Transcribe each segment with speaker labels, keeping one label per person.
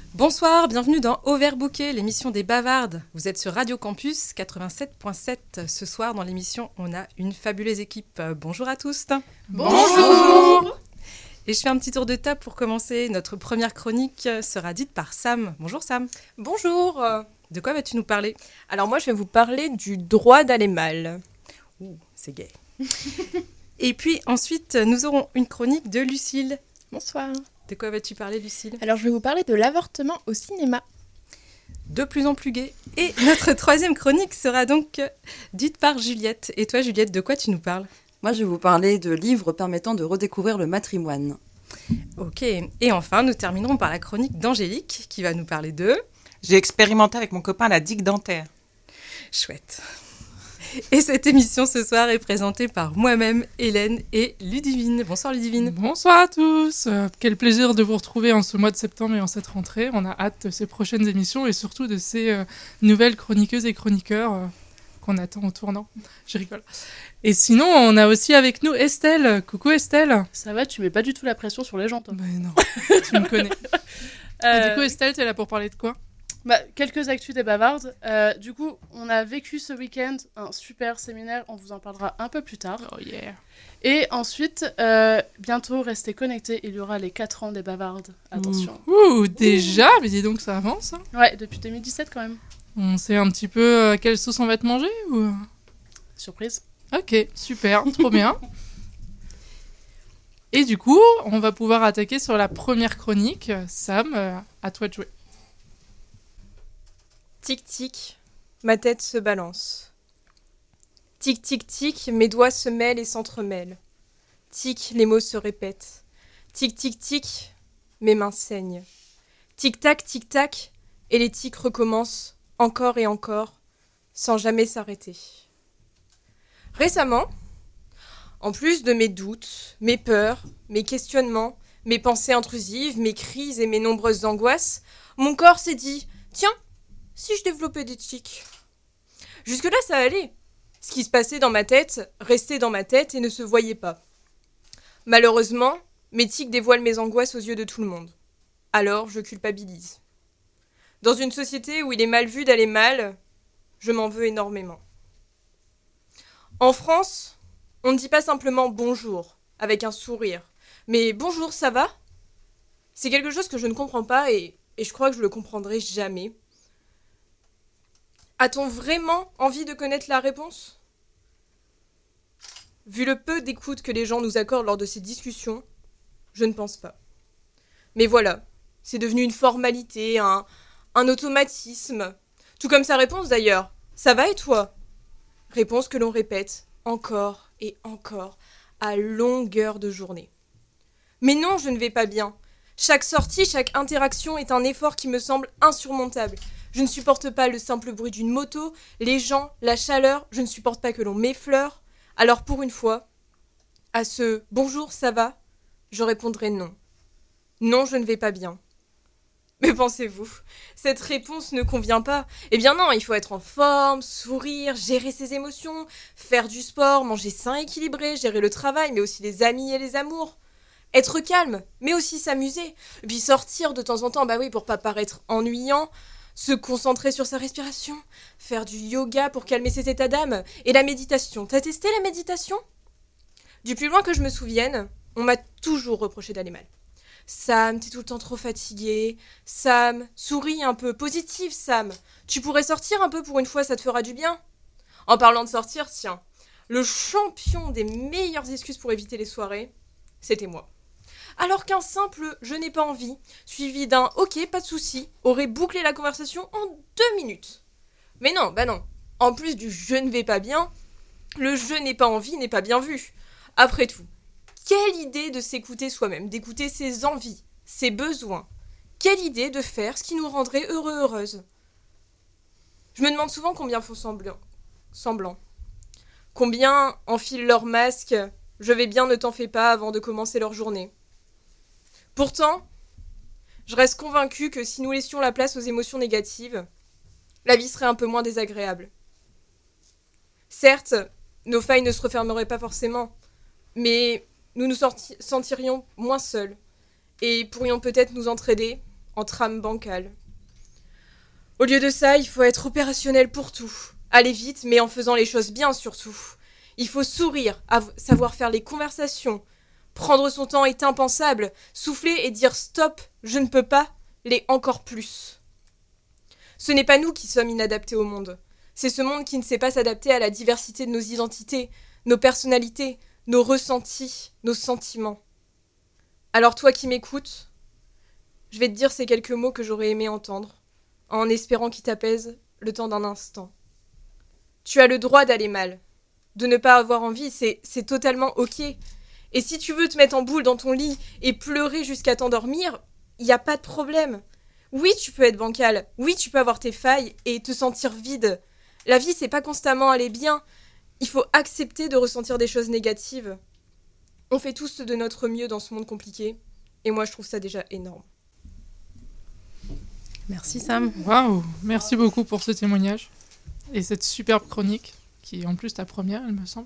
Speaker 1: Bonsoir, bienvenue dans Overbooké, l'émission des bavardes. Vous êtes sur Radio Campus 87.7. Ce soir, dans l'émission, on a une fabuleuse équipe. Bonjour à tous.
Speaker 2: Bonjour.
Speaker 1: Et je fais un petit tour de table pour commencer. Notre première chronique sera dite par Sam. Bonjour Sam.
Speaker 2: Bonjour.
Speaker 1: De quoi vas-tu nous parler ?
Speaker 2: Alors moi, je vais vous parler du droit d'aller mal.
Speaker 1: Ouh, c'est gay. Et puis ensuite, nous aurons une chronique de Lucille.
Speaker 3: Bonsoir.
Speaker 1: De quoi vas-tu parler, Lucille ?
Speaker 3: Alors, je vais vous parler de l'avortement au cinéma.
Speaker 1: De plus en plus gay. Et notre troisième chronique sera donc dite par Juliette. Et toi, Juliette, de quoi tu nous parles ?
Speaker 4: Moi, je vais vous parler de livres permettant de redécouvrir le matrimoine.
Speaker 1: Ok. Et enfin, nous terminerons par la chronique d'Angélique, qui va nous parler de...
Speaker 5: J'ai expérimenté avec mon copain la digue dentaire.
Speaker 1: Chouette. Et cette émission ce soir est présentée par moi-même, Hélène et Ludivine. Bonsoir Ludivine.
Speaker 6: Bonsoir à tous. Quel plaisir de vous retrouver en ce mois de septembre et en cette rentrée. On a hâte de ces prochaines émissions et surtout de ces nouvelles chroniqueuses et chroniqueurs qu'on attend au tournant. Je rigole. Et sinon, on a aussi avec nous Estelle. Coucou Estelle.
Speaker 7: Ça va, tu mets pas du tout la pression sur les gens, toi.
Speaker 6: Ben non, tu me connais. Et du coup, Estelle, t'es là pour parler de quoi ?
Speaker 7: Quelques actus des bavardes. Du coup, on a vécu ce week-end un super séminaire, on vous en parlera un peu plus tard.
Speaker 6: Oh yeah.
Speaker 7: Et ensuite, bientôt, restez connectés, il y aura les 4 ans des bavardes. Attention.
Speaker 6: Ouh, déjà ? Mais dis donc, ça avance. Hein.
Speaker 7: Ouais, depuis 2017 quand même.
Speaker 6: On sait un petit peu quelle sauce on va te manger ou...
Speaker 7: Surprise.
Speaker 6: Ok, super, trop bien. Et du coup, on va pouvoir attaquer sur la première chronique. Sam, à toi de jouer.
Speaker 2: Tic tic, ma tête se balance. Tic tic tic, mes doigts se mêlent et s'entremêlent. Tic, les mots se répètent. Tic tic tic, mes mains saignent. Tic tac, et les tics recommencent encore et encore, sans jamais s'arrêter. Récemment, en plus de mes doutes, mes peurs, mes questionnements, mes pensées intrusives, mes crises et mes nombreuses angoisses, mon corps s'est dit « Tiens, si je développais des tics ?» Jusque-là, ça allait. Ce qui se passait dans ma tête restait dans ma tête et ne se voyait pas. Malheureusement, mes tics dévoilent mes angoisses aux yeux de tout le monde. Alors, je culpabilise. Dans une société où il est mal vu d'aller mal, je m'en veux énormément. En France, on ne dit pas simplement « bonjour » avec un sourire, mais « bonjour, ça va ?» C'est quelque chose que je ne comprends pas et je crois que je le comprendrai jamais. A-t-on vraiment envie de connaître la réponse ? Vu le peu d'écoute que les gens nous accordent lors de ces discussions, je ne pense pas. Mais voilà, c'est devenu une formalité, un automatisme. Tout comme sa réponse d'ailleurs. Ça va et toi ? Réponse que l'on répète encore et encore à longueur de journée. Mais non, je ne vais pas bien. Chaque sortie, chaque interaction est un effort qui me semble insurmontable. Je ne supporte pas le simple bruit d'une moto, les gens, la chaleur, je ne supporte pas que l'on m'effleure. Alors pour une fois, à ce « bonjour, ça va ?» je répondrai non. Non, je ne vais pas bien. Mais pensez-vous, cette réponse ne convient pas. Eh bien non, il faut être en forme, sourire, gérer ses émotions, faire du sport, manger sain et équilibré, gérer le travail, mais aussi les amis et les amours. Être calme, mais aussi s'amuser. Puis sortir de temps en temps, pour pas paraître ennuyant. Se concentrer sur sa respiration, faire du yoga pour calmer ses états d'âme, et la méditation. T'as testé la méditation ? Du plus loin que je me souvienne, on m'a toujours reproché d'aller mal. Sam, t'es tout le temps trop fatigué. Sam, souris un peu. Positive, Sam. Tu pourrais sortir un peu pour une fois, ça te fera du bien. En parlant de sortir, tiens, le champion des meilleures excuses pour éviter les soirées, c'était moi. Alors qu'un simple « je n'ai pas envie » suivi d'un « ok, pas de souci » aurait bouclé la conversation en 2 minutes. Mais non, non. En plus du « je ne vais pas bien », le « je n'ai pas envie » n'est pas bien vu. Après tout, quelle idée de s'écouter soi-même, d'écouter ses envies, ses besoins. Quelle idée de faire ce qui nous rendrait heureux, heureuse. Je me demande souvent combien font semblant. Combien enfilent leur masque « je vais bien, ne t'en fais pas » avant de commencer leur journée. Pourtant, je reste convaincue que si nous laissions la place aux émotions négatives, la vie serait un peu moins désagréable. Certes, nos failles ne se refermeraient pas forcément, mais nous nous sentirions moins seuls et pourrions peut-être nous entraider, en trame bancale. Au lieu de ça, il faut être opérationnel pour tout. Aller vite, mais en faisant les choses bien surtout. Il faut sourire, savoir faire les conversations. Prendre son temps est impensable. Souffler et dire stop, je ne peux pas, l'est encore plus. Ce n'est pas nous qui sommes inadaptés au monde. C'est ce monde qui ne sait pas s'adapter à la diversité de nos identités, nos personnalités, nos ressentis, nos sentiments. Alors toi qui m'écoutes, je vais te dire ces quelques mots que j'aurais aimé entendre, en espérant qu'ils t'apaisent le temps d'un instant. Tu as le droit d'aller mal. De ne pas avoir envie, c'est totalement ok. Et si tu veux te mettre en boule dans ton lit et pleurer jusqu'à t'endormir, il n'y a pas de problème. Oui, tu peux être bancal. Oui, tu peux avoir tes failles et te sentir vide. La vie, c'est pas constamment aller bien. Il faut accepter de ressentir des choses négatives. On fait tous de notre mieux dans ce monde compliqué. Et moi, je trouve ça déjà énorme.
Speaker 1: Merci Sam.
Speaker 6: Waouh, merci beaucoup pour ce témoignage et cette superbe chronique, qui est en plus ta première, il me semble.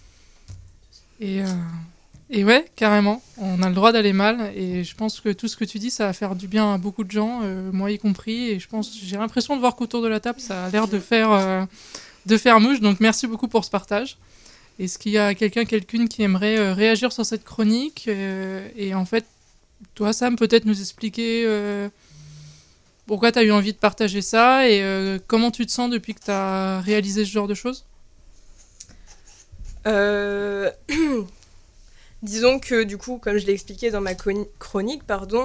Speaker 6: Et ouais, carrément, on a le droit d'aller mal, et je pense que tout ce que tu dis, ça va faire du bien à beaucoup de gens, moi y compris, et j'ai l'impression de voir qu'autour de la table, ça a l'air de faire mouche, donc merci beaucoup pour ce partage. Est-ce qu'il y a quelqu'une qui aimerait réagir sur cette chronique, et en fait, toi Sam, peut-être nous expliquer pourquoi tu as eu envie de partager ça, et comment tu te sens depuis que tu as réalisé ce genre de choses ?
Speaker 2: Disons que du coup, comme je l'ai expliqué dans ma chronique,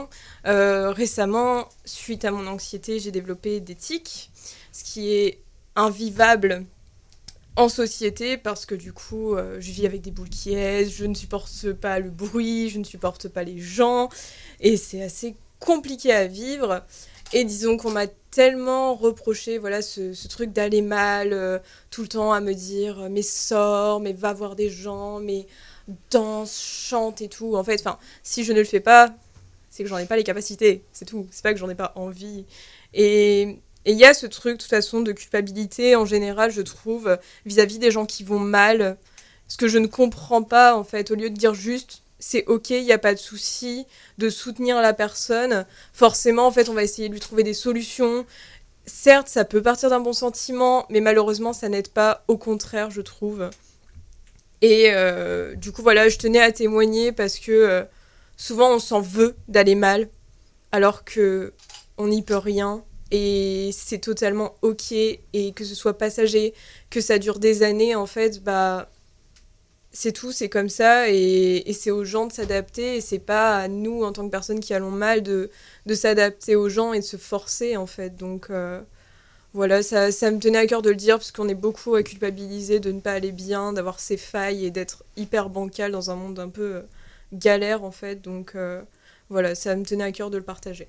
Speaker 2: récemment, suite à mon anxiété, j'ai développé des tics, ce qui est invivable en société parce que du coup, je vis avec des boules qui aisent, je ne supporte pas le bruit, je ne supporte pas les gens, et c'est assez compliqué à vivre. Et disons qu'on m'a tellement reproché ce truc d'aller mal, tout le temps à me dire « mais sors, mais va voir des gens, mais danse, chante et tout ». En fait, si je ne le fais pas, c'est que j'en ai pas les capacités, c'est tout. C'est pas que j'en ai pas envie. Et il y a ce truc, de toute façon, de culpabilité, en général, je trouve, vis-à-vis des gens qui vont mal. Ce que je ne comprends pas, en fait, au lieu de dire juste... c'est ok, il n'y a pas de souci, de soutenir la personne. Forcément, en fait, on va essayer de lui trouver des solutions. Certes, ça peut partir d'un bon sentiment, mais malheureusement, ça n'aide pas. Au contraire, je trouve. Et du coup, voilà, je tenais à témoigner parce que souvent, on s'en veut d'aller mal, alors qu'on n'y peut rien. Et c'est totalement ok, et que ce soit passager, que ça dure des années, en fait, c'est tout, c'est comme ça, et c'est aux gens de s'adapter, et c'est pas à nous, en tant que personnes qui allons mal, de s'adapter aux gens et de se forcer, en fait. Donc, voilà, ça me tenait à cœur de le dire, parce qu'on est beaucoup à culpabiliser de ne pas aller bien, d'avoir ses failles, et d'être hyper bancal dans un monde un peu galère, en fait. Donc, voilà, ça me tenait à cœur de le partager.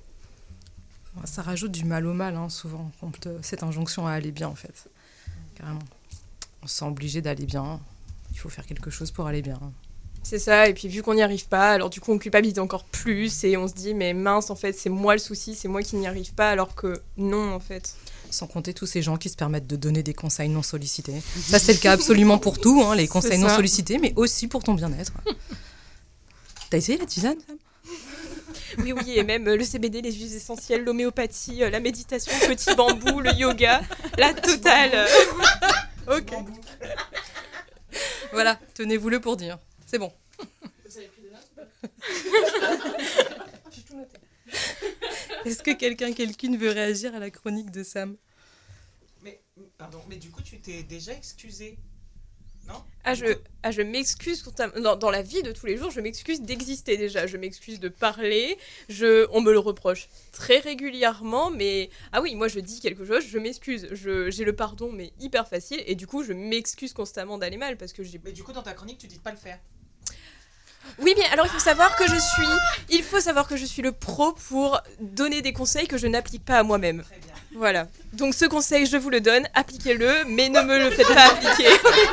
Speaker 1: Ça rajoute du mal au mal, hein, souvent, cette injonction à aller bien, en fait. Carrément. On se sent obligé d'aller bien. Il faut faire quelque chose pour aller bien.
Speaker 2: C'est ça, et puis vu qu'on n'y arrive pas, alors du coup on culpabilise encore plus, et on se dit mais mince, en fait c'est moi le souci, c'est moi qui n'y arrive pas, alors que non, en fait.
Speaker 1: Sans compter tous ces gens qui se permettent de donner des conseils non sollicités. Ça c'est le cas absolument pour tout, hein, les conseils non sollicités, mais aussi pour ton bien-être. T'as essayé la tisane, Sam ?
Speaker 2: Oui, et même le CBD, les huiles essentielles, l'homéopathie, la méditation, le petit bambou, le yoga, la totale. Ok.
Speaker 1: Voilà, tenez-vous-le pour dire. C'est bon.
Speaker 7: Vous avez pris des notes ou pas ?
Speaker 2: J'ai tout noté.
Speaker 1: Est-ce que quelqu'une veut réagir à la chronique de Sam ?
Speaker 5: Mais du coup, tu t'es déjà excusée, non ?
Speaker 2: Je m'excuse dans la vie de tous les jours, je m'excuse d'exister déjà, je m'excuse de parler, on me le reproche très régulièrement, mais ah oui, moi je dis quelque chose, je m'excuse, j'ai le pardon mais hyper facile, et du coup je m'excuse constamment d'aller mal parce que
Speaker 5: Mais du coup dans ta chronique tu dis de pas le faire.
Speaker 2: Oui, mais alors il faut savoir que je suis le pro pour donner des conseils que je n'applique pas à moi-même.
Speaker 5: Très bien.
Speaker 2: Voilà. Donc ce conseil, je vous le donne, appliquez-le, mais ne me le faites pas appliquer.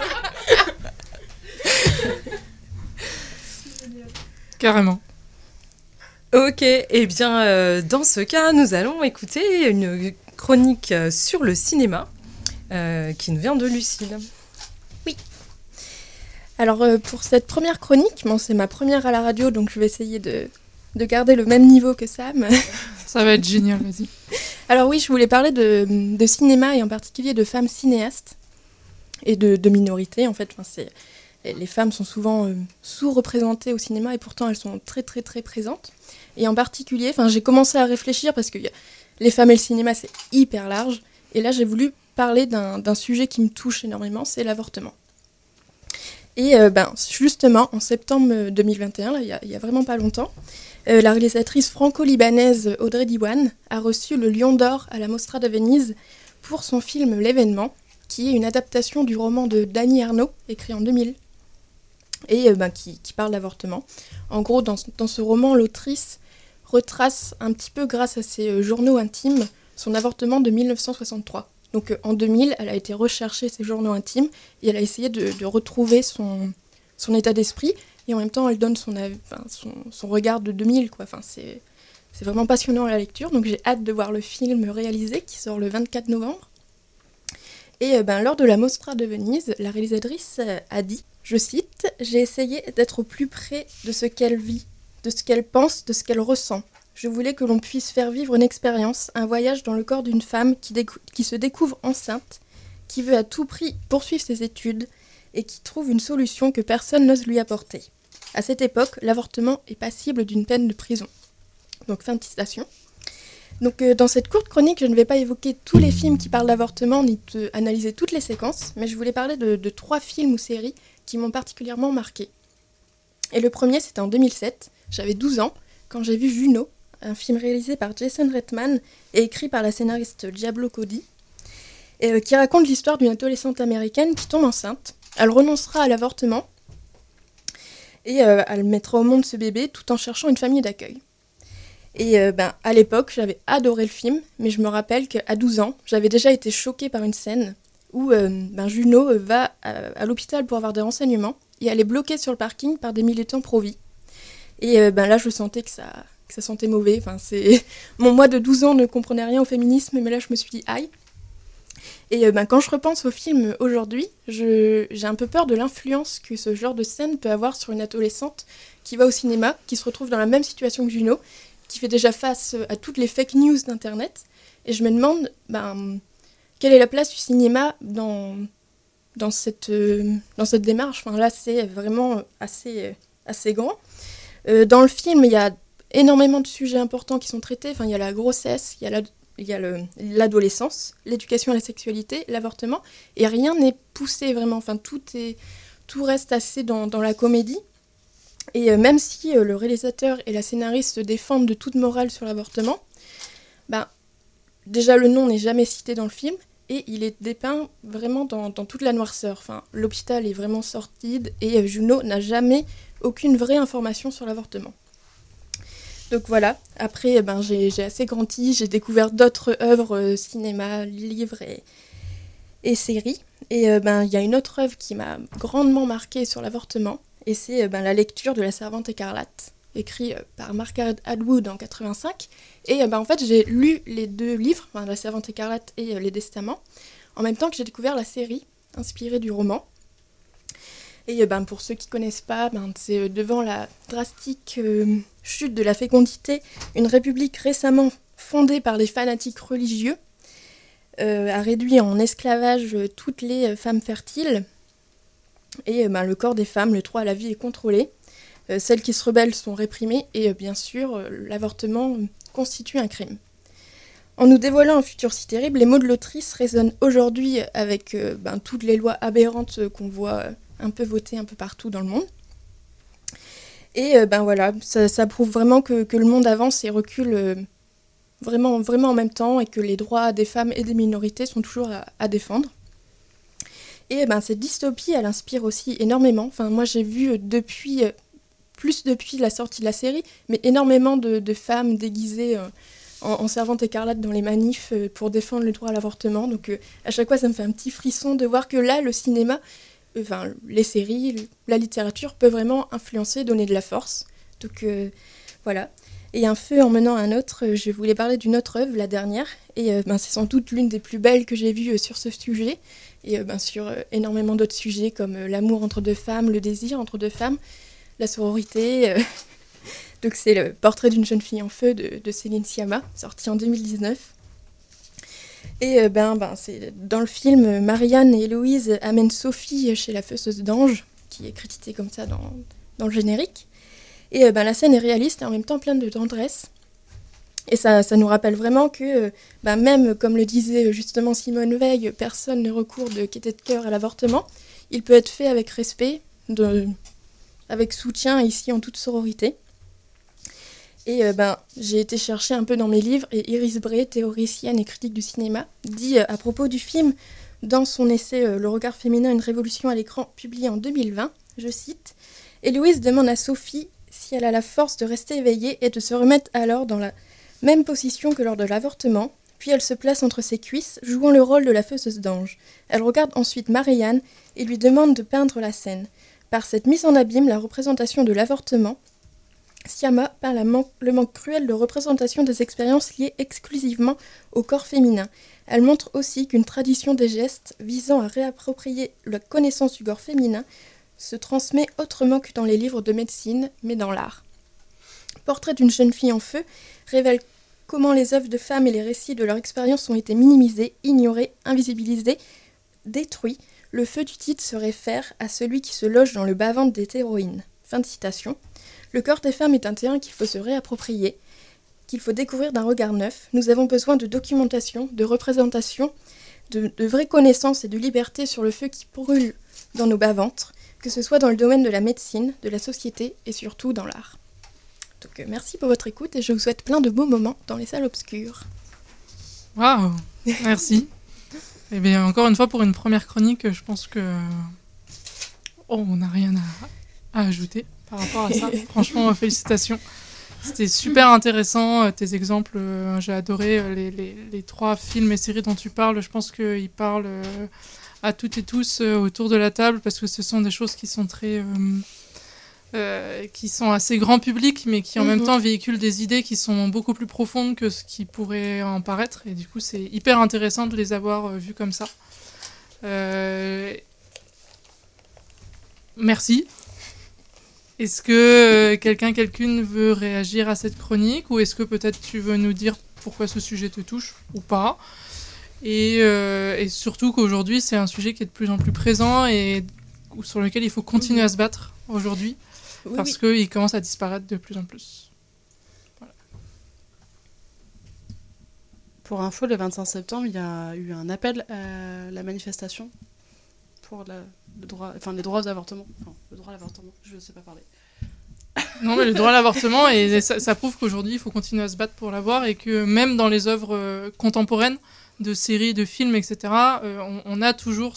Speaker 6: Carrément.
Speaker 1: Ok, eh bien, dans ce cas, nous allons écouter une chronique sur le cinéma qui nous vient de Lucille.
Speaker 3: Alors pour cette première chronique, c'est ma première à la radio, donc je vais essayer de de garder le même niveau que Sam.
Speaker 6: Ça va être génial, vas-y.
Speaker 3: Alors oui, je voulais parler de cinéma et en particulier de femmes cinéastes et de minorités en fait. Enfin, les femmes sont souvent sous-représentées au cinéma et pourtant elles sont très très très présentes. Et en particulier, j'ai commencé à réfléchir parce que les femmes et le cinéma c'est hyper large. Et là j'ai voulu parler d'un sujet qui me touche énormément, c'est l'avortement. Et justement, en septembre 2021, là, il y a vraiment pas longtemps, la réalisatrice franco-libanaise Audrey Diwan a reçu le Lion d'Or à la Mostra de Venise pour son film L'événement, qui est une adaptation du roman de Dany Arnaud, écrit en 2000, et qui parle d'avortement. En gros, dans ce roman, l'autrice retrace un petit peu, grâce à ses journaux intimes, son avortement de 1963. Donc en 2000, elle a été rechercher ses journaux intimes et elle a essayé de retrouver son état d'esprit. Et en même temps, elle donne son regard de 2000, quoi. Enfin, c'est vraiment passionnant à la lecture. Donc j'ai hâte de voir le film réalisé qui sort le 24 novembre. Et lors de la Mostra de Venise, la réalisatrice a dit, je cite, « J'ai essayé d'être au plus près de ce qu'elle vit, de ce qu'elle pense, de ce qu'elle ressent. Je voulais que l'on puisse faire vivre une expérience, un voyage dans le corps d'une femme qui se découvre enceinte, qui veut à tout prix poursuivre ses études et qui trouve une solution que personne n'ose lui apporter. À cette époque, l'avortement est passible d'une peine de prison. » Donc fin de citation. Donc dans cette courte chronique, je ne vais pas évoquer tous les films qui parlent d'avortement ni analyser toutes les séquences, mais je voulais parler de 3 films ou séries qui m'ont particulièrement marqué. Et le premier, c'était en 2007, j'avais 12 ans, quand j'ai vu Juno, un film réalisé par Jason Reitman et écrit par la scénariste Diablo Cody, qui raconte l'histoire d'une adolescente américaine qui tombe enceinte. Elle renoncera à l'avortement et elle mettra au monde ce bébé tout en cherchant une famille d'accueil. Et à l'époque, j'avais adoré le film, mais je me rappelle qu'à 12 ans, j'avais déjà été choquée par une scène où Juno va à l'hôpital pour avoir des renseignements et elle est bloquée sur le parking par des militants pro-vie. Et là, je sentais que ça sentait mauvais. Enfin, mon moi de 12 ans ne comprenait rien au féminisme, mais là, je me suis dit aïe. Et quand je repense au film aujourd'hui, j'ai un peu peur de l'influence que ce genre de scène peut avoir sur une adolescente qui va au cinéma, qui se retrouve dans la même situation que Juno, qui fait déjà face à toutes les fake news d'Internet. Et je me demande quelle est la place du cinéma dans cette démarche. Enfin, là, c'est vraiment assez grand. Dans le film, il y a énormément de sujets importants qui sont traités. Enfin, il y a la grossesse, il y a l'adolescence, l'éducation à la sexualité, l'avortement, et rien n'est poussé vraiment. Enfin, tout reste assez dans la comédie. Et même si le réalisateur et la scénariste se défendent de toute morale sur l'avortement, déjà le nom n'est jamais cité dans le film, et il est dépeint vraiment dans toute la noirceur. Enfin, l'hôpital est vraiment sordide, et Juno n'a jamais aucune vraie information sur l'avortement. Donc voilà, après j'ai assez grandi, j'ai découvert d'autres œuvres, cinéma, livres et séries. Et il y a une autre œuvre qui m'a grandement marquée sur l'avortement, et c'est la lecture de La Servante écarlate, écrit par Margaret Atwood en 85. Et en fait, j'ai lu les 2 livres, La Servante écarlate et Les Testaments, en même temps que j'ai découvert la série inspirée du roman. Et pour ceux qui ne connaissent pas, c'est devant la drastique chute de la fécondité, une république récemment fondée par des fanatiques religieux a réduit en esclavage toutes les femmes fertiles. Et le corps des femmes, le droit à la vie est contrôlé. Celles qui se rebellent sont réprimées et bien sûr, l'avortement constitue un crime. En nous dévoilant un futur si terrible, les mots de l'autrice résonnent aujourd'hui avec toutes les lois aberrantes qu'on voit un peu votées un peu partout dans le monde. Et voilà, ça prouve vraiment que le monde avance et recule vraiment, vraiment en même temps, et que les droits des femmes et des minorités sont toujours à défendre. Et cette dystopie, elle inspire aussi énormément. Enfin, moi, j'ai vu depuis la sortie de la série, mais énormément de femmes déguisées en servante écarlate dans les manifs pour défendre le droit à l'avortement. Donc à chaque fois, ça me fait un petit frisson de voir que là, le cinéma, les séries, la littérature peut vraiment influencer, donner de la force. Donc voilà. Et un feu en menant un autre, je voulais parler d'une autre œuvre, la dernière. Et c'est sans doute l'une des plus belles que j'ai vues sur ce sujet. Et sur énormément d'autres sujets comme l'amour entre 2 femmes, le désir entre 2 femmes, la sororité. Donc c'est le Portrait d'une jeune fille en feu de Céline Sciamma, sorti en 2019. Et c'est dans le film, Marianne et Héloïse amènent Sophie chez la fosseuse d'ange, qui est créditée comme ça dans le générique. Et la scène est réaliste et en même temps pleine de tendresse. Et ça nous rappelle vraiment que, même comme le disait justement Simone Veil, personne ne recourt de gaieté de cœur à l'avortement. Il peut être fait avec respect, avec soutien, ici en toute sororité. Et j'ai été chercher un peu dans mes livres, et Iris Bray, théoricienne et critique du cinéma, dit à propos du film, dans son essai Le regard féminin, une révolution à l'écran, publié en 2020, je cite, « Héloïse demande à Sophie si elle a la force de rester éveillée et de se remettre alors dans la même position que lors de l'avortement, puis elle se place entre ses cuisses, jouant le rôle de la fosseuse d'ange. Elle regarde ensuite Marianne et lui demande de peindre la scène. Par cette mise en abîme, la représentation de l'avortement, Sciamma peint le manque cruel de représentation des expériences liées exclusivement au corps féminin. Elle montre aussi qu'une tradition des gestes visant à réapproprier la connaissance du corps féminin se transmet autrement que dans les livres de médecine, mais dans l'art. Portrait d'une jeune fille en feu révèle comment les œuvres de femmes et les récits de leur expérience ont été minimisés, ignorés, invisibilisés, détruits. Le feu du titre se réfère à celui qui se loge dans le bas-ventre des héroïnes. Fin de citation. Le corps des femmes est un terrain qu'il faut se réapproprier, qu'il faut découvrir d'un regard neuf. Nous avons besoin de documentation, de représentation, de vraies connaissances et de liberté sur le feu qui brûle dans nos bas-ventres, que ce soit dans le domaine de la médecine, de la société et surtout dans l'art. Donc merci pour votre écoute et je vous souhaite plein de beaux moments dans les salles obscures.
Speaker 6: Waouh, merci. Eh bien, encore une fois, pour une première chronique, je pense que on n'a rien à ajouter par rapport à ça. Franchement, félicitations. C'était super intéressant, tes exemples. J'ai adoré les 3 films et séries dont tu parles. Je pense qu'ils parlent à toutes et tous autour de la table parce que ce sont des choses qui sont qui sont assez grand public, mais qui en même temps véhiculent des idées qui sont beaucoup plus profondes que ce qui pourrait en paraître. Et du coup, c'est hyper intéressant de les avoir vues comme ça. Merci. Est-ce que quelqu'une veut réagir à cette chronique, ou est-ce que peut-être tu veux nous dire pourquoi ce sujet te touche ou pas, et surtout qu'aujourd'hui, c'est un sujet qui est de plus en plus présent et sur lequel il faut continuer à se battre aujourd'hui. Parce qu'il commence à disparaître de plus en plus. Voilà.
Speaker 7: Pour info, le 25 septembre, il y a eu un appel à la manifestation pour les droits aux avortements. Enfin, le droit à l'avortement, je ne sais pas parler.
Speaker 6: Non, mais le droit à l'avortement, et ça prouve qu'aujourd'hui, il faut continuer à se battre pour l'avoir, et que même dans les œuvres contemporaines, de séries, de films, etc., on a toujours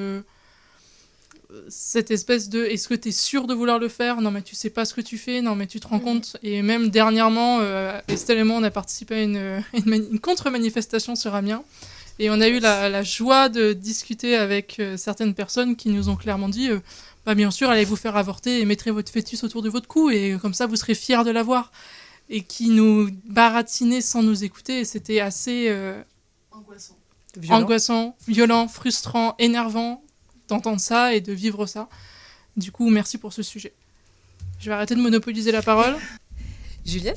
Speaker 6: cette espèce de « est-ce que tu es sûr de vouloir le faire ? Non, mais tu sais pas ce que tu fais. Non, mais tu te rends compte ?» Et même dernièrement, Estelle et moi, on a participé à une contre-manifestation sur Amiens. Et on a eu la joie de discuter avec certaines personnes qui nous ont clairement dit bien sûr, allez vous faire avorter et mettrez votre fœtus autour de votre cou, et comme ça, vous serez fiers de l'avoir. » Et qui nous baratinaient sans nous écouter. Et c'était assez angoissant, violent, frustrant, énervant d'entendre ça et de vivre ça. Du coup, merci pour ce sujet. Je vais arrêter de monopoliser la parole.
Speaker 1: Juliette ?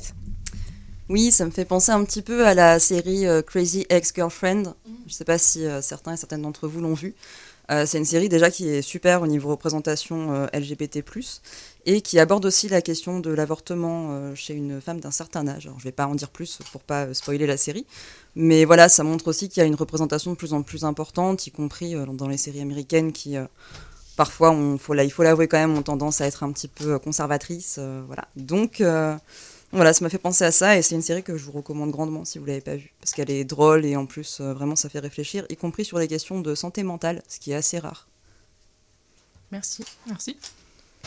Speaker 4: Oui, ça me fait penser un petit peu à la série Crazy Ex-Girlfriend. Je ne sais pas si certains et certaines d'entre vous l'ont vue. C'est une série déjà qui est super au niveau représentation LGBT+, et qui aborde aussi la question de l'avortement chez une femme d'un certain âge. Alors, je ne vais pas en dire plus pour pas spoiler la série, mais voilà, ça montre aussi qu'il y a une représentation de plus en plus importante, y compris dans les séries américaines qui, parfois, il faut l'avouer quand même, ont tendance à être un petit peu conservatrices. Voilà. Donc, voilà, ça m'a fait penser à ça, et c'est une série que je vous recommande grandement si vous ne l'avez pas vue, parce qu'elle est drôle et en plus, vraiment, ça fait réfléchir, y compris sur les questions de santé mentale, ce qui est assez rare.
Speaker 1: Merci.
Speaker 6: Merci. Sam ?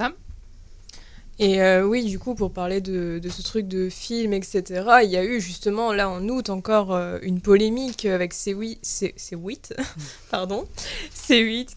Speaker 2: Et oui, du coup, pour parler de ce truc de film, etc., il y a eu justement, là, en août, encore une polémique avec C8, pardon, C8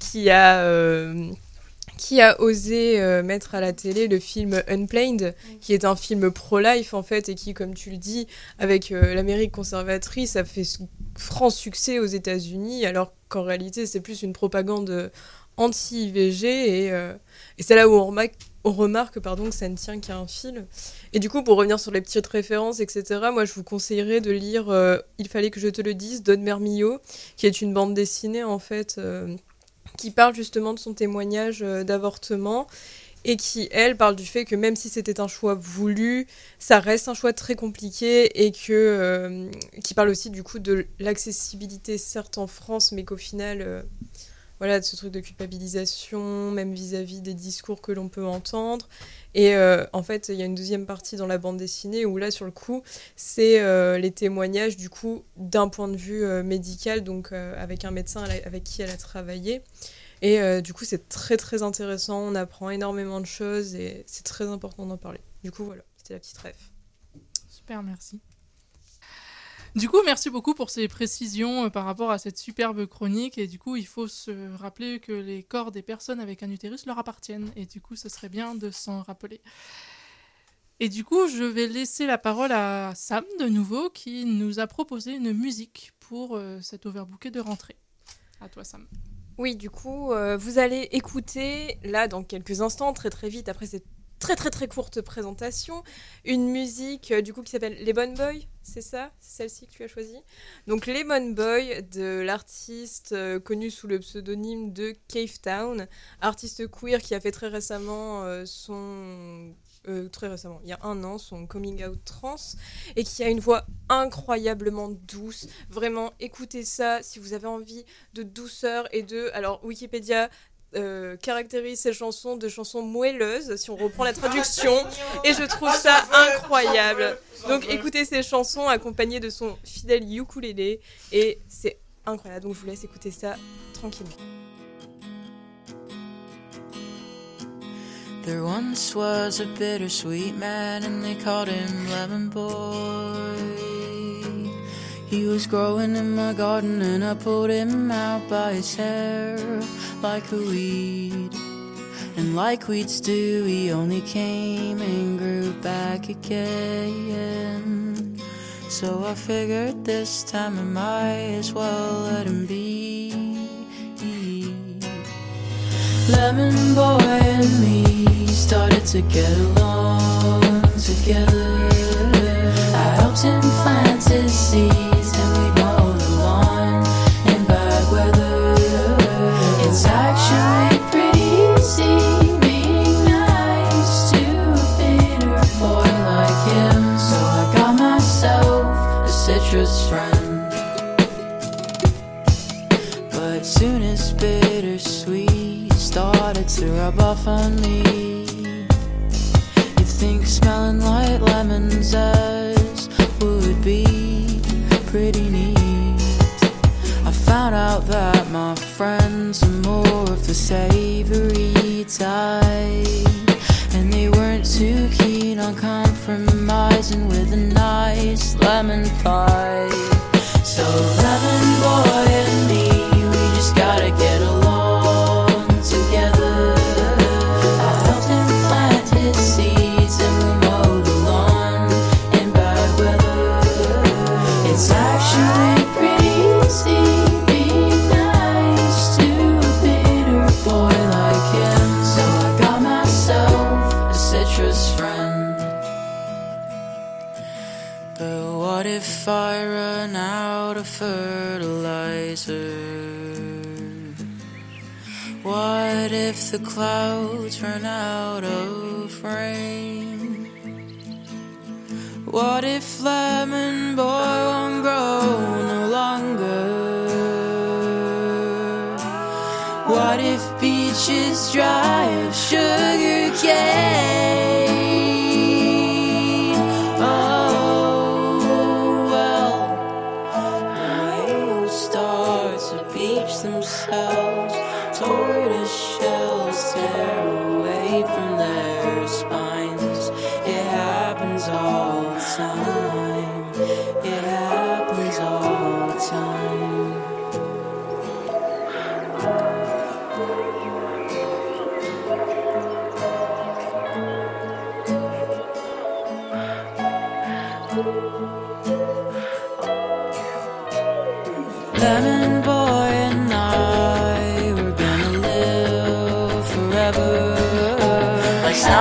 Speaker 2: qui a osé mettre à la télé le film Unplanned, qui est un film pro-life, en fait, et qui, comme tu le dis, avec l'Amérique conservatrice, a fait franc succès aux États-Unis, alors qu'en réalité, c'est plus une propagande anti-IVG, et c'est là où on remarque on remarque que ça ne tient qu'à un fil. Et du coup, pour revenir sur les petites références, etc., moi, je vous conseillerais de lire Il fallait que je te le dise d'Aude Mermillot, qui est une bande dessinée, en fait, qui parle justement de son témoignage d'avortement et qui, elle, parle du fait que même si c'était un choix voulu, ça reste un choix très compliqué et qui parle aussi, du coup, de l'accessibilité, certes en France, mais qu'au final... Voilà, de ce truc de culpabilisation, même vis-à-vis des discours que l'on peut entendre. Et en fait, il y a une deuxième partie dans la bande dessinée où là, sur le coup, c'est les témoignages, du coup, d'un point de vue médical, donc avec un médecin avec qui elle a travaillé. Et du coup, c'est très, très intéressant. On apprend énormément de choses et c'est très important d'en parler. Du coup, voilà, c'était la petite ref.
Speaker 6: Super, merci. Du coup, merci beaucoup pour ces précisions par rapport à cette superbe chronique. Et du coup, il faut se rappeler que les corps des personnes avec un utérus leur appartiennent. Et du coup, ce serait bien de s'en rappeler. Et du coup, je vais laisser la parole à Sam, de nouveau, qui nous a proposé une musique pour cet overbooké de rentrée. À toi, Sam.
Speaker 2: Oui, du coup, vous allez écouter, là, dans quelques instants, très très vite, après cette très très très courte présentation, une musique du coup qui s'appelle Lemon Boy, c'est ça? C'est celle-ci que tu as choisie? Donc Lemon Boy de l'artiste connu sous le pseudonyme de Cave Town, artiste queer qui a fait très récemment il y a 1 an, son coming out trans, et qui a une voix incroyablement douce. Vraiment, écoutez ça si vous avez envie de douceur et de... Alors, Wikipédia caractérise ces chansons de chansons moelleuses, si on reprend la traduction, et je trouve ça incroyable. Donc, écoutez ces chansons accompagnées de son fidèle ukulélé, et c'est incroyable. Donc, je vous laisse écouter ça tranquillement.
Speaker 8: There once was a bittersweet man and they called him Lemon Boy. He was growing in my garden and I pulled him out by his hair like a weed. And like weeds do, he only came and grew back again. So I figured this time I might as well let him be. Lemon Boy and me started to get along together. I helped him plant his seeds and we mowed the lawn in bad weather. It's actually pretty easy being nice to a bitter boy like him. So I got myself a citrus friend. But soon as bittersweet started to rub off on me, you think smelling like lemon zest would be pretty neat. I found out that my friends are more of the savory type, and they weren't too keen on compromising with a nice lemon pie. So Lemon Boy and me, we just gotta get along together. I helped him plant his seeds and we mowed the lawn in bad weather. It's actually pretty easy being nice to a bitter boy like him. So I got myself a citrus friend. But what if I run out of fertilizer? What if the clouds run out of rain? What if Lemon Boy won't grow no longer? What if beaches dry of sugar cane? Oh, well, the stars to beach themselves. Tortoise shells tear away from their spines. It happens all the time. It happens all the time. Lemon Boy and I, we're gonna live forever. My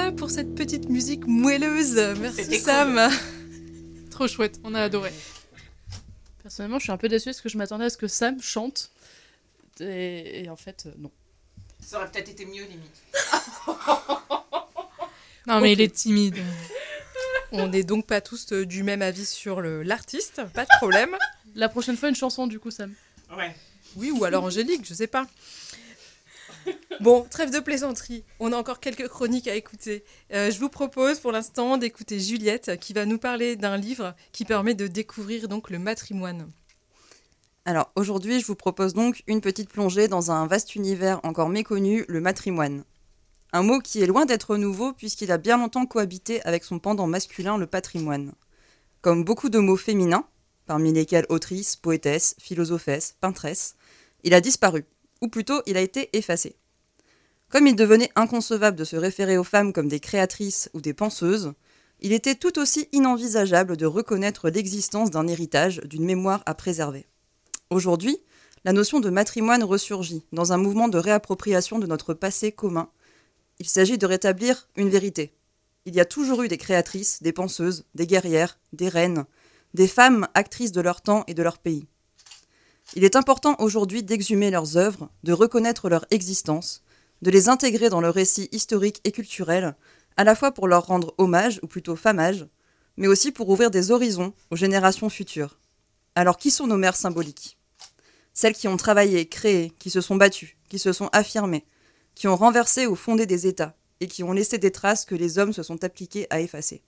Speaker 1: Voilà pour cette petite musique moelleuse. Merci
Speaker 5: C'était
Speaker 1: Sam.
Speaker 6: Trop chouette, on a adoré.
Speaker 7: Personnellement, je suis un peu déçue parce que je m'attendais à ce que Sam chante. Et en fait, non.
Speaker 5: Ça aurait peut-être été mieux, limite.
Speaker 6: Non, mais
Speaker 1: Ok.
Speaker 6: il est timide.
Speaker 1: On n'est donc pas tous du même avis sur l'artiste, pas de problème.
Speaker 7: La prochaine fois, une chanson, du coup, Sam.
Speaker 5: Ouais.
Speaker 1: Oui, ou alors Angélique, je sais pas. Bon, trêve de plaisanterie, on a encore quelques chroniques à écouter. Je vous propose pour l'instant d'écouter Juliette qui va nous parler d'un livre qui permet de découvrir donc le matrimoine.
Speaker 4: Alors aujourd'hui, je vous propose donc une petite plongée dans un vaste univers encore méconnu, le matrimoine. Un mot qui est loin d'être nouveau puisqu'il a bien longtemps cohabité avec son pendant masculin, le patrimoine. Comme beaucoup de mots féminins, parmi lesquels autrice, poétesse, philosophesse, peintresse, il a disparu, ou plutôt il a été effacé. Comme il devenait inconcevable de se référer aux femmes comme des créatrices ou des penseuses, il était tout aussi inenvisageable de reconnaître l'existence d'un héritage, d'une mémoire à préserver. Aujourd'hui, la notion de matrimoine ressurgit dans un mouvement de réappropriation de notre passé commun. Il s'agit de rétablir une vérité. Il y a toujours eu des créatrices, des penseuses, des guerrières, des reines, des femmes actrices de leur temps et de leur pays. Il est important aujourd'hui d'exhumer leurs œuvres, de reconnaître leur existence, de les intégrer dans le récit historique et culturel, à la fois pour leur rendre hommage, ou plutôt famage, mais aussi pour ouvrir des horizons aux générations futures. Alors qui sont nos mères symboliques ? Celles qui ont travaillé, créé, qui se sont battues, qui se sont affirmées, qui ont renversé ou fondé des États, et qui ont laissé des traces que les hommes se sont appliqués à effacer.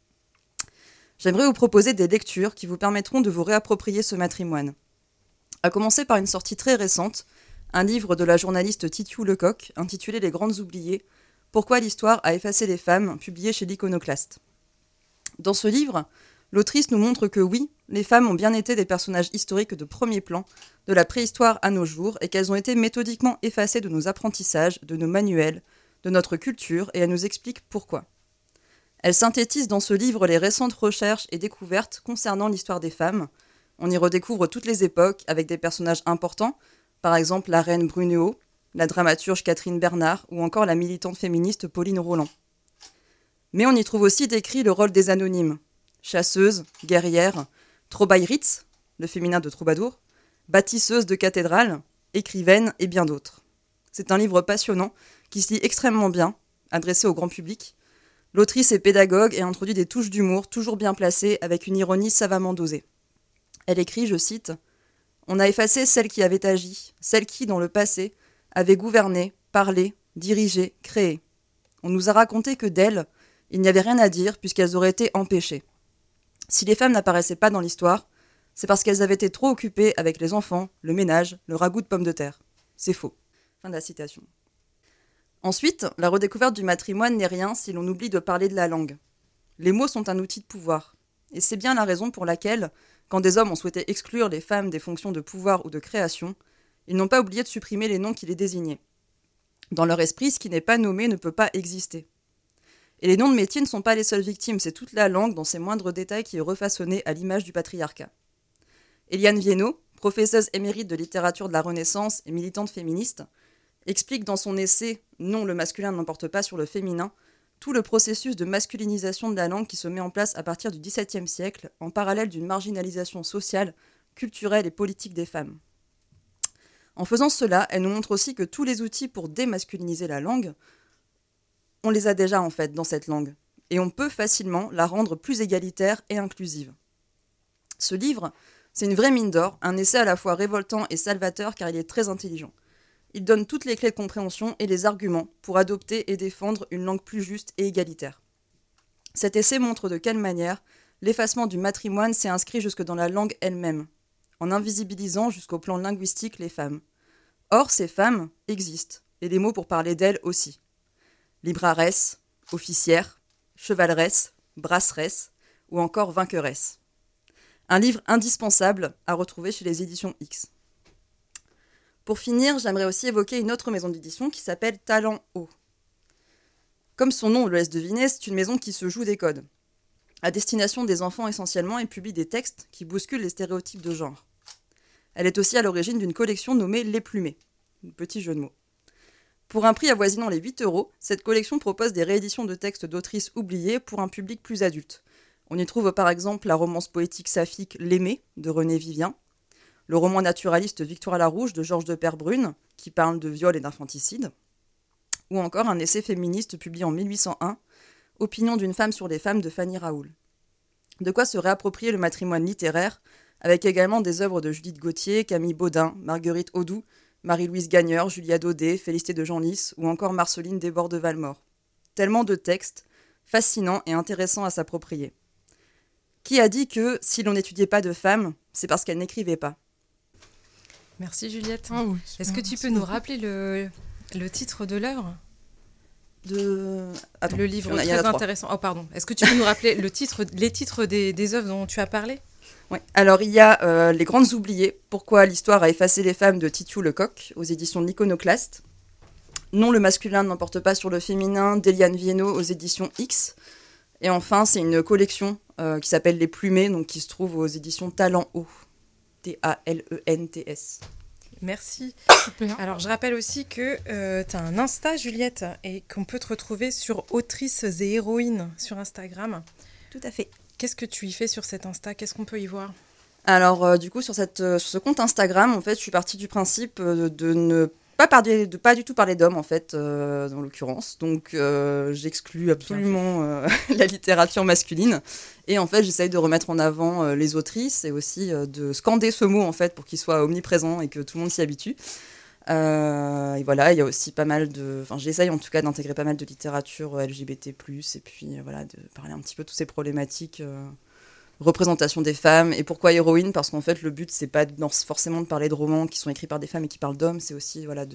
Speaker 4: J'aimerais vous proposer des lectures qui vous permettront de vous réapproprier ce matrimoine. À commencer par une sortie très récente, un livre de la journaliste Titiou Lecoq, intitulé « Les grandes oubliées. Pourquoi l'histoire a effacé les femmes », publié chez l'Iconoclaste. Dans ce livre, l'autrice nous montre que oui, les femmes ont bien été des personnages historiques de premier plan, de la préhistoire à nos jours, et qu'elles ont été méthodiquement effacées de nos apprentissages, de nos manuels, de notre culture, et elle nous explique pourquoi. Elle synthétise dans ce livre les récentes recherches et découvertes concernant l'histoire des femmes. On y redécouvre toutes les époques, avec des personnages importants, par exemple la reine Brunéo, la dramaturge Catherine Bernard, ou encore la militante féministe Pauline Roland. Mais on y trouve aussi décrit le rôle des anonymes, chasseuses, guerrières, troubaïrites, le féminin de troubadour, bâtisseuses de cathédrales, écrivaines et bien d'autres. C'est un livre passionnant qui se lit extrêmement bien, adressé au grand public. L'autrice est pédagogue et introduit des touches d'humour toujours bien placées avec une ironie savamment dosée. Elle écrit, je cite, « On a effacé celles qui avaient agi, celles qui, dans le passé, avaient gouverné, parlé, dirigé, créé. On nous a raconté que d'elles, il n'y avait rien à dire puisqu'elles auraient été empêchées. Si les femmes n'apparaissaient pas dans l'histoire, c'est parce qu'elles avaient été trop occupées avec les enfants, le ménage, le ragoût de pommes de terre. C'est faux. » Fin de la citation. Ensuite, la redécouverte du matrimoine n'est rien si l'on oublie de parler de la langue. Les mots sont un outil de pouvoir. Et c'est bien la raison pour laquelle, quand des hommes ont souhaité exclure les femmes des fonctions de pouvoir ou de création, ils n'ont pas oublié de supprimer les noms qui les désignaient. Dans leur esprit, ce qui n'est pas nommé ne peut pas exister. Et les noms de métiers ne sont pas les seules victimes, c'est toute la langue dans ses moindres détails qui est refaçonnée à l'image du patriarcat. Eliane Viennot, professeuse émérite de littérature de la Renaissance et militante féministe, explique dans son essai « Non, le masculin n'emporte pas sur le féminin » tout le processus de masculinisation de la langue qui se met en place à partir du XVIIe siècle, en parallèle d'une marginalisation sociale, culturelle et politique des femmes. En faisant cela, elle nous montre aussi que tous les outils pour démasculiniser la langue, on les a déjà en fait dans cette langue, et on peut facilement la rendre plus égalitaire et inclusive. Ce livre, c'est une vraie mine d'or, un essai à la fois révoltant et salvateur car il est très intelligent. Il donne toutes les clés de compréhension et les arguments pour adopter et défendre une langue plus juste et égalitaire. Cet essai montre de quelle manière l'effacement du matrimoine s'est inscrit jusque dans la langue elle-même, en invisibilisant jusqu'au plan linguistique les femmes. Or, ces femmes existent, et les mots pour parler d'elles aussi. Libraresse, officière, chevaleresse, brasseresse ou encore vainqueresse. Un livre indispensable à retrouver chez les éditions X. Pour finir, j'aimerais aussi évoquer une autre maison d'édition qui s'appelle Talent Haut. Comme son nom le laisse deviner, c'est une maison qui se joue des codes, à destination des enfants essentiellement, et publie des textes qui bousculent les stéréotypes de genre. Elle est aussi à l'origine d'une collection nommée Les Plumés, un petit jeu de mots. Pour un prix avoisinant les 8 €, cette collection propose des rééditions de textes d'autrices oubliées pour un public plus adulte. On y trouve par exemple la romance poétique saphique L'Aimé de René Vivien, le roman naturaliste Victoire Larouche de Georges de Perbrune, qui parle de viol et d'infanticide, ou encore un essai féministe publié en 1801, Opinion d'une femme sur les femmes de Fanny Raoul. De quoi se réapproprier le matrimoine littéraire, avec également des œuvres de Judith Gauthier, Camille Baudin, Marguerite Audoux, Marie-Louise Gagneur, Julia Daudet, Félicité de Genlis ou encore Marceline Desbordes de Valmore. Tellement de textes, fascinants et intéressants à s'approprier. Qui a dit que si l'on n'étudiait pas de femmes, c'est parce qu'elles n'écrivaient pas ?
Speaker 1: Merci Juliette.
Speaker 6: Ah oui,
Speaker 1: Est-ce que tu peux nous rappeler le titre de l'œuvre ?
Speaker 4: Attends,
Speaker 1: le livre
Speaker 4: il y en a
Speaker 1: très
Speaker 4: 3.
Speaker 1: intéressant. Oh pardon. Est-ce que tu peux nous rappeler les titres des œuvres dont tu as parlé ?
Speaker 4: Ouais. Alors, il y a Les Grandes Oubliées, Pourquoi l'histoire a effacé les femmes de Titiou Lecoq, aux éditions de l'Iconoclaste. Non, le masculin n'emporte pas sur le féminin, d'Eliane Viennot, aux éditions X. Et enfin, c'est une collection qui s'appelle Les Plumées, donc qui se trouve aux éditions Talent Haut. Talents.
Speaker 1: Merci.
Speaker 6: Super.
Speaker 1: Alors, je rappelle aussi que tu as un Insta, Juliette, et qu'on peut te retrouver sur Autrices et Héroïnes sur Instagram.
Speaker 4: Tout à fait.
Speaker 1: Qu'est-ce que tu y fais sur cet Insta ? Qu'est-ce qu'on peut y voir ?
Speaker 4: Alors, du coup, sur ce compte Instagram, en fait, je suis partie du principe de ne pas du tout parler d'hommes, en fait, dans l'occurrence. Donc, j'exclus absolument la littérature masculine. Et en fait, j'essaye de remettre en avant les autrices et aussi de scander ce mot, en fait, pour qu'il soit omniprésent et que tout le monde s'y habitue. Et voilà, il y a aussi pas mal de... Enfin, j'essaye en tout cas d'intégrer pas mal de littérature LGBT+, et puis voilà, de parler un petit peu de toutes ces problématiques, représentation des femmes. Et pourquoi héroïne ? Parce qu'en fait, le but, c'est pas forcément de parler de romans qui sont écrits par des femmes et qui parlent d'hommes, c'est aussi voilà,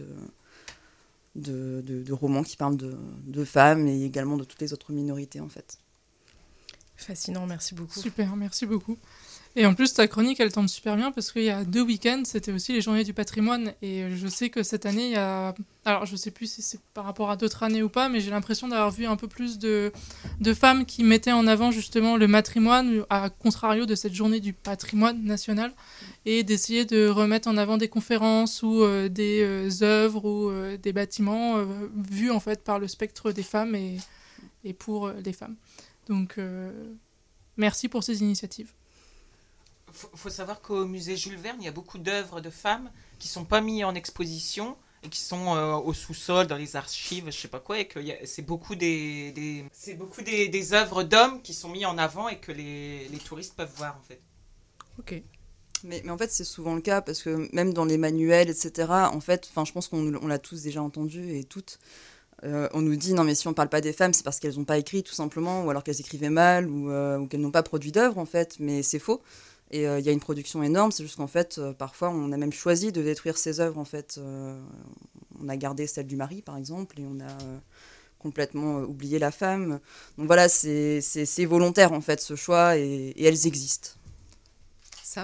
Speaker 4: de romans qui parlent de femmes et également de toutes les autres minorités, en fait.
Speaker 1: Fascinant, merci beaucoup.
Speaker 6: Super, merci beaucoup. Et en plus, ta chronique, elle tombe super bien parce qu'il y a 2 week-ends, c'était aussi les Journées du patrimoine. Et je sais que cette année, il y a... Alors, je sais plus si c'est par rapport à d'autres années ou pas, mais j'ai l'impression d'avoir vu un peu plus de femmes qui mettaient en avant justement le matrimoine, à contrario de cette Journée du patrimoine national, et d'essayer de remettre en avant des conférences ou des œuvres ou des bâtiments vus en fait par le spectre des femmes et pour les femmes. Donc, merci pour ces initiatives.
Speaker 5: Faut savoir qu'au musée Jules Verne, il y a beaucoup d'œuvres de femmes qui sont pas mises en exposition et qui sont au sous-sol, dans les archives, je sais pas quoi, et que c'est beaucoup des œuvres d'hommes qui sont mises en avant et que les touristes peuvent voir en fait.
Speaker 1: Ok.
Speaker 4: Mais en fait, c'est souvent le cas parce que même dans les manuels, etc., en fait, je pense qu'on l'a tous déjà entendu et toutes. On nous dit non mais si on parle pas des femmes c'est parce qu'elles n'ont pas écrit tout simplement ou alors qu'elles écrivaient mal ou qu'elles n'ont pas produit d'œuvres en fait, mais c'est faux. Et il y a une production énorme, c'est juste qu'en fait parfois on a même choisi de détruire ces œuvres en fait. On a gardé celle du mari par exemple et on a complètement oublié la femme. Donc voilà, c'est volontaire en fait ce choix et elles existent.
Speaker 1: Sam ?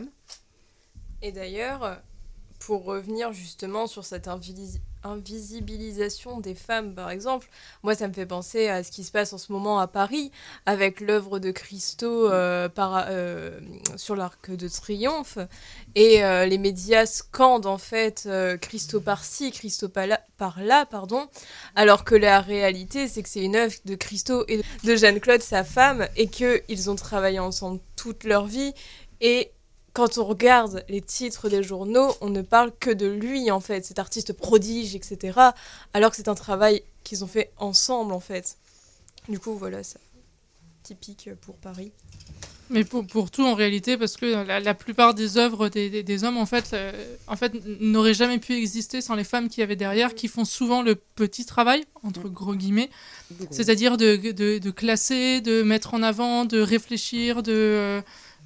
Speaker 2: Et d'ailleurs, pour revenir justement sur cette invisibilisation des femmes, par exemple, moi, ça me fait penser à ce qui se passe en ce moment à Paris, avec l'œuvre de Christo sur l'Arc de Triomphe, et les médias scandent, en fait, Christo par-ci, Christo par-là, pardon, alors que la réalité, c'est que c'est une œuvre de Christo et de Jeanne-Claude, sa femme, et qu'ils ont travaillé ensemble toute leur vie, et quand on regarde les titres des journaux, on ne parle que de lui, en fait, cet artiste prodige, etc. Alors que c'est un travail qu'ils ont fait ensemble, en fait. Du coup, voilà, c'est typique pour Paris.
Speaker 6: Mais pour tout, en réalité, parce que la plupart des œuvres des hommes, en fait, n'auraient jamais pu exister sans les femmes qui y avaient derrière, qui font souvent le petit travail, entre gros guillemets, c'est-à-dire de classer, de mettre en avant, de réfléchir, de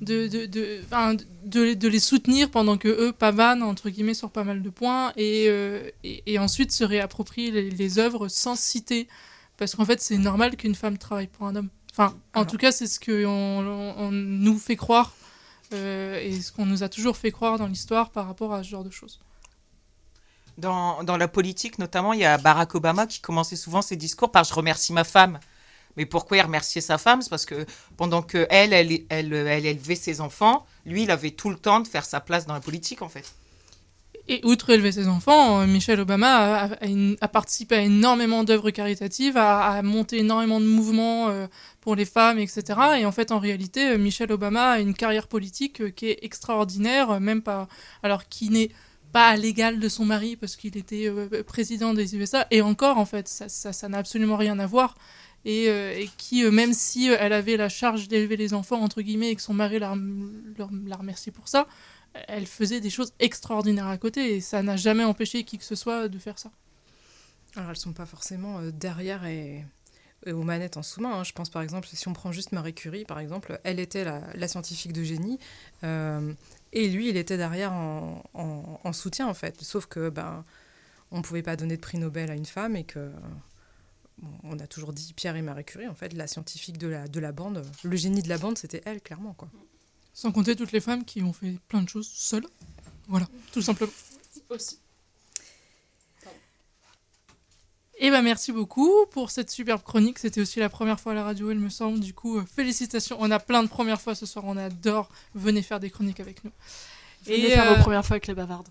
Speaker 6: les soutenir pendant que eux pavanent entre guillemets sur pas mal de points et ensuite se réapproprier les œuvres sans citer parce qu'en fait c'est normal qu'une femme travaille pour un homme. En tout cas c'est ce que on nous fait croire et ce qu'on nous a toujours fait croire dans l'histoire par rapport à ce genre de choses.
Speaker 5: Dans la politique notamment, il y a Barack Obama qui commençait souvent ses discours par « je remercie ma femme ». Mais pourquoi il remerciait sa femme ? C'est parce que pendant qu'elle élevait ses enfants, lui, il avait tout le temps de faire sa place dans la politique, en fait.
Speaker 6: Et outre élever ses enfants, Michelle Obama a participé à énormément d'œuvres caritatives, a monté énormément de mouvements pour les femmes, etc. Et en fait, en réalité, Michelle Obama a une carrière politique qui est extraordinaire, même pas, alors qui n'est pas à l'égal de son mari parce qu'il était président des USA. Et encore, en fait, ça n'a absolument rien à voir. Et qui, même si elle avait la charge d'élever les enfants, entre guillemets, et que son mari la remercie pour ça, elle faisait des choses extraordinaires à côté. Et ça n'a jamais empêché qui que ce soit de faire ça.
Speaker 1: Alors, elles ne sont pas forcément derrière et aux manettes en sous-main. Hein. Je pense, par exemple, si on prend juste Marie Curie, par exemple, elle était la scientifique de génie. Et lui, il était derrière en soutien, en fait. Sauf que, on ne pouvait pas donner de prix Nobel à une femme et que... on a toujours dit Pierre et Marie Curie, en fait, la scientifique de la bande, le génie de la bande, c'était elle, clairement, quoi.
Speaker 6: Sans compter toutes les femmes qui ont fait plein de choses seules. Voilà, tout simplement.
Speaker 7: Aussi.
Speaker 6: Et merci beaucoup pour cette superbe chronique. C'était aussi la première fois à la radio, il me semble. Du coup, félicitations. On a plein de premières fois ce soir. On adore. Venez faire des chroniques avec nous.
Speaker 7: Venez faire vos premières fois avec les bavardes.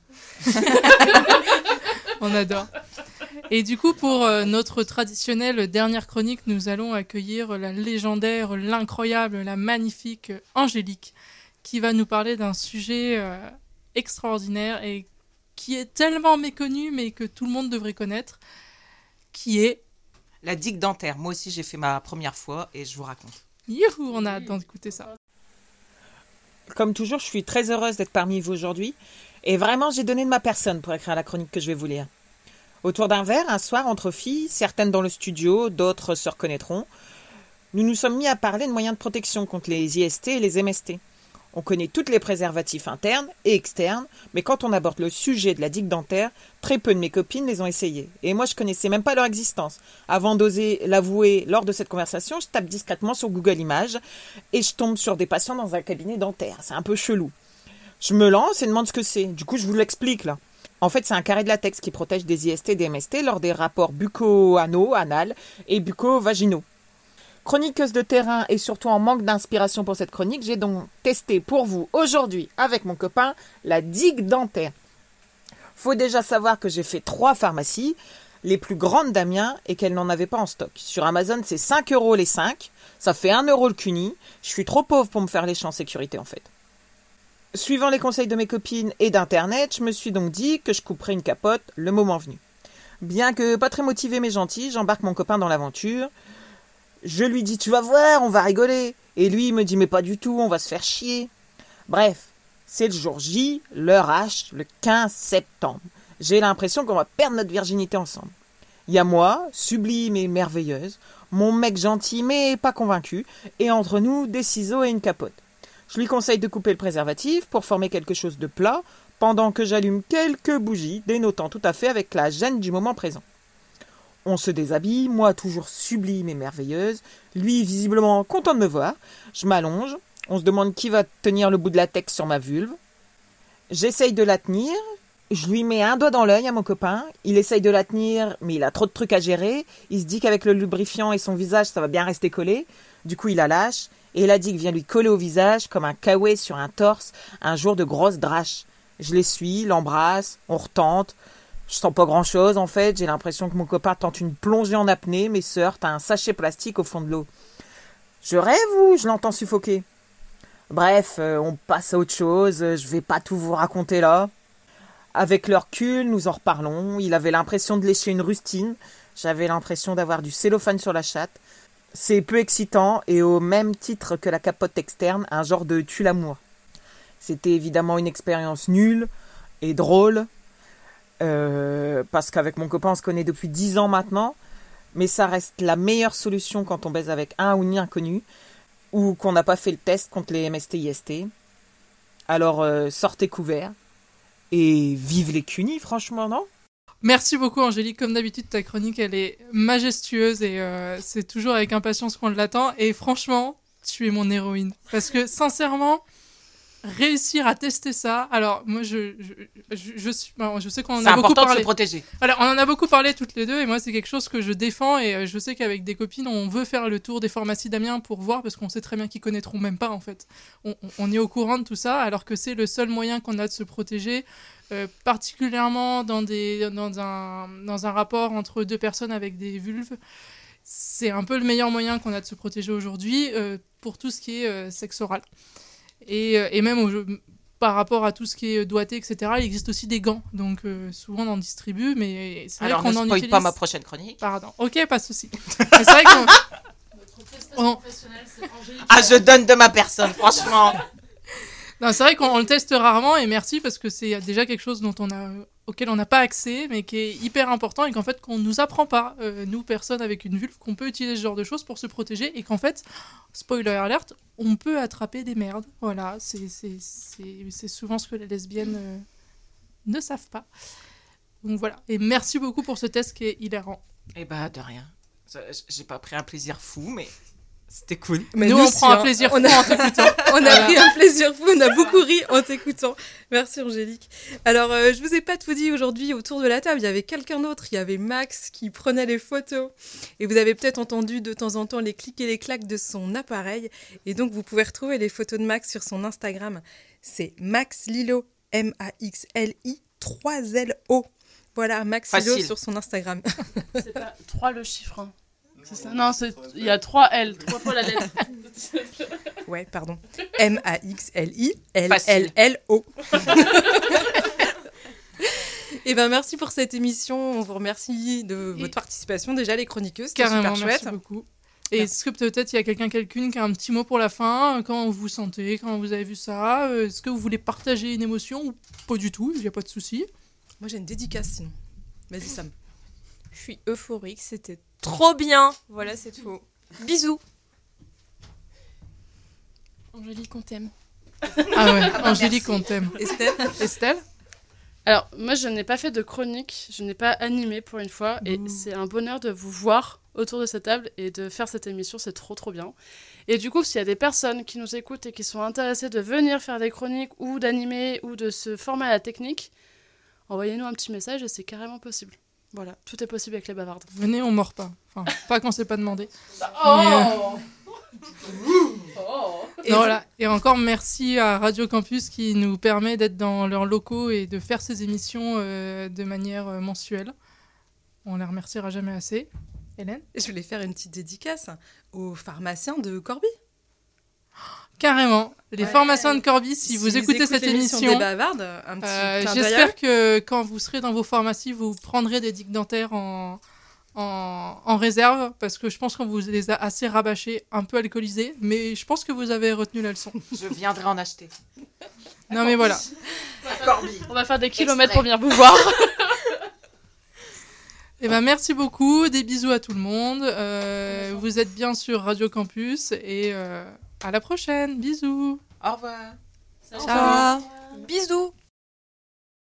Speaker 6: On adore. Et du coup, pour notre traditionnelle dernière chronique, nous allons accueillir la légendaire, l'incroyable, la magnifique Angélique, qui va nous parler d'un sujet extraordinaire et qui est tellement méconnu, mais que tout le monde devrait connaître, qui est...
Speaker 5: La digue dentaire. Moi aussi, j'ai fait ma première fois et je vous raconte.
Speaker 6: Youhou, on a hâte d'écouter ça.
Speaker 5: Comme toujours, je suis très heureuse d'être parmi vous aujourd'hui. Et vraiment, j'ai donné de ma personne pour écrire la chronique que je vais vous lire. Autour d'un verre, un soir, entre filles, certaines dans le studio, d'autres se reconnaîtront, nous nous sommes mis à parler de moyens de protection contre les IST et les MST. On connaît tous les préservatifs internes et externes, mais quand on aborde le sujet de la digue dentaire, très peu de mes copines les ont essayés. Et moi, je connaissais même pas leur existence. Avant d'oser l'avouer lors de cette conversation, je tape discrètement sur Google Images et je tombe sur des patients dans un cabinet dentaire. C'est un peu chelou. Je me lance et demande ce que c'est. Du coup, je vous l'explique là. En fait, c'est un carré de latex qui protège des IST et des MST lors des rapports bucco-anaux, anal et bucco-vaginaux. Chroniqueuse de terrain et surtout en manque d'inspiration pour cette chronique, j'ai donc testé pour vous aujourd'hui avec mon copain la digue dentaire. Faut déjà savoir que j'ai fait 3 pharmacies, les plus grandes d'Amiens, et qu'elles n'en avaient pas en stock. Sur Amazon, c'est 5 € les 5, ça fait 1 € le cuni. Je suis trop pauvre pour me faire lécher en sécurité en fait. Suivant les conseils de mes copines et d'internet, je me suis donc dit que je couperais une capote le moment venu. Bien que pas très motivé mais gentil, j'embarque mon copain dans l'aventure. Je lui dis, tu vas voir, on va rigoler. Et lui, il me dit, mais pas du tout, on va se faire chier. Bref, c'est le jour J, l'heure H, le 15 septembre. J'ai l'impression qu'on va perdre notre virginité ensemble. Il y a moi, sublime et merveilleuse, mon mec gentil mais pas convaincu, et entre nous, des ciseaux et une capote. Je lui conseille de couper le préservatif pour former quelque chose de plat, pendant que j'allume quelques bougies, dénotant tout à fait avec la gêne du moment présent. On se déshabille, moi toujours sublime et merveilleuse, lui visiblement content de me voir. Je m'allonge, on se demande qui va tenir le bout de latex sur ma vulve. J'essaye de la tenir, je lui mets un doigt dans l'œil à mon copain, il essaye de la tenir, mais il a trop de trucs à gérer, il se dit qu'avec le lubrifiant et son visage ça va bien rester collé, du coup il la lâche, et la digue vient lui coller au visage comme un kawaii sur un torse, un jour de grosse drache. Je l'essuie, l'embrasse, on retente. Je sens pas grand-chose, en fait. J'ai l'impression que mon copain tente une plongée en apnée, mais se heurte à un sachet plastique au fond de l'eau. Je rêve ou je l'entends suffoquer? Bref, on passe à autre chose. Je vais pas tout vous raconter là. Avec le recul, nous en reparlons. Il avait l'impression de lécher une rustine. J'avais l'impression d'avoir du cellophane sur la chatte. C'est peu excitant et au même titre que la capote externe, un genre de tue-l'amour. C'était évidemment une expérience nulle et drôle. Parce qu'avec mon copain on se connaît depuis 10 ans maintenant, mais ça reste la meilleure solution quand on baise avec un ou une inconnue ou qu'on n'a pas fait le test contre les MST-IST. Alors sortez couverts et vive les cunis, franchement, non?
Speaker 6: Merci beaucoup Angélique, comme d'habitude ta chronique elle est majestueuse et c'est toujours avec impatience qu'on l'attend et franchement tu es mon héroïne parce que sincèrement réussir à tester ça. Alors moi je sais qu'on en a beaucoup parlé. C'est important de se
Speaker 5: protéger.
Speaker 6: Alors on en a beaucoup parlé toutes les deux et moi c'est quelque chose que je défends et je sais qu'avec des copines on veut faire le tour des pharmacies d'Amiens pour voir parce qu'on sait très bien qu'ils connaîtront même pas en fait. On est au courant de tout ça alors que c'est le seul moyen qu'on a de se protéger particulièrement dans un rapport entre deux personnes avec des vulves. C'est un peu le meilleur moyen qu'on a de se protéger aujourd'hui pour tout ce qui est sexe oral. Et même par rapport à tout ce qui est doigté, etc., il existe aussi des gants. Donc souvent on en distribue, mais c'est vrai
Speaker 5: Alors
Speaker 6: qu'on
Speaker 5: ne
Speaker 6: en
Speaker 5: spoil
Speaker 6: utilise...
Speaker 5: pas ma prochaine chronique.
Speaker 6: Pardon, ok, pas de souci. Mais c'est vrai qu'on...
Speaker 5: Ah, je donne de ma personne, franchement.
Speaker 6: Non, c'est vrai qu'on le teste rarement, et merci, parce que c'est déjà quelque chose auquel on n'a pas accès, mais qui est hyper important, et qu'en fait, qu'on ne nous apprend pas, nous, personnes avec une vulve, qu'on peut utiliser ce genre de choses pour se protéger, et qu'en fait, spoiler alert, on peut attraper des merdes. Voilà, c'est souvent ce que les lesbiennes ne savent pas. Donc voilà, et merci beaucoup pour ce test qui est hilarant.
Speaker 5: Eh bah, de rien. J'ai pas pris un plaisir fou, mais c'était cool.
Speaker 1: Mais
Speaker 6: nous, on prend un plaisir fou en t'écoutant.
Speaker 1: On a pris un plaisir fou, on a beaucoup ri en t'écoutant. Merci Angélique. Alors, je vous ai pas tout dit aujourd'hui autour de la table. Il y avait quelqu'un d'autre, il y avait Max qui prenait les photos. Et vous avez peut-être entendu de temps en temps les clics et les claques de son appareil. Et donc, vous pouvez retrouver les photos de Max sur son Instagram. C'est Max Lilo, M-A-X-L-I, 3-L-O. Voilà, Max Lilo sur son Instagram.
Speaker 7: C'est pas 3 le chiffre. Hein. C'est ça. Non, il y a 3 L, 3 fois la lettre.
Speaker 1: Ouais, pardon. M-A-X-L-I-L-L-L-O. Et ben merci pour cette émission. On vous remercie de votre participation. Déjà, les chroniqueuses, c'était
Speaker 6: Carrément,
Speaker 1: super
Speaker 6: merci
Speaker 1: chouette.
Speaker 6: beaucoup. Et est-ce que peut-être il y a quelqu'une qui a un petit mot pour la fin? Comment vous vous sentez? Quand vous avez vu ça? Est-ce que vous voulez partager une émotion ou pas du tout? Il n'y a pas de souci.
Speaker 1: Moi, j'ai une dédicace sinon. Vas-y, Sam.
Speaker 2: Je suis euphorique, c'était trop bien. Voilà, c'est tout. Bisous.
Speaker 3: Angélique, on t'aime.
Speaker 6: Ah ouais, Angélique, on t'aime.
Speaker 1: Estelle
Speaker 7: Alors, moi, je n'ai pas fait de chronique, je n'ai pas animé pour une fois, et c'est un bonheur de vous voir autour de cette table et de faire cette émission, c'est trop trop bien. Et du coup, s'il y a des personnes qui nous écoutent et qui sont intéressées de venir faire des chroniques ou d'animer ou de se former à la technique, envoyez-nous un petit message et c'est carrément possible. Voilà, tout est possible avec les bavardes.
Speaker 6: Venez, on mord pas. Enfin, pas quand c'est pas demandé.
Speaker 7: Oh
Speaker 6: Et voilà. Et encore merci à Radio Campus qui nous permet d'être dans leurs locaux et de faire ces émissions de manière mensuelle. On les remerciera jamais assez. Hélène?
Speaker 1: Je voulais faire une petite dédicace aux pharmaciens de Corbie.
Speaker 6: Carrément. Les pharmaciens de Corbie, si vous écoutez cette émission,
Speaker 1: des bavardes, un petit clin d'œil à eux.
Speaker 6: j'espère que quand vous serez dans vos pharmacies, vous prendrez des digues dentaires en réserve, parce que je pense qu'on vous les a assez rabâchés, un peu alcoolisés, mais je pense que vous avez retenu la leçon.
Speaker 5: Je viendrai en acheter.
Speaker 6: Non mais voilà.
Speaker 7: On va faire des kilomètres pour venir vous voir.
Speaker 6: Eh ben, merci beaucoup, des bisous à tout le monde. Vous êtes bien sur Radio Campus et à la prochaine. Bisous.
Speaker 5: Au revoir.
Speaker 4: Ciao.
Speaker 2: Bisous.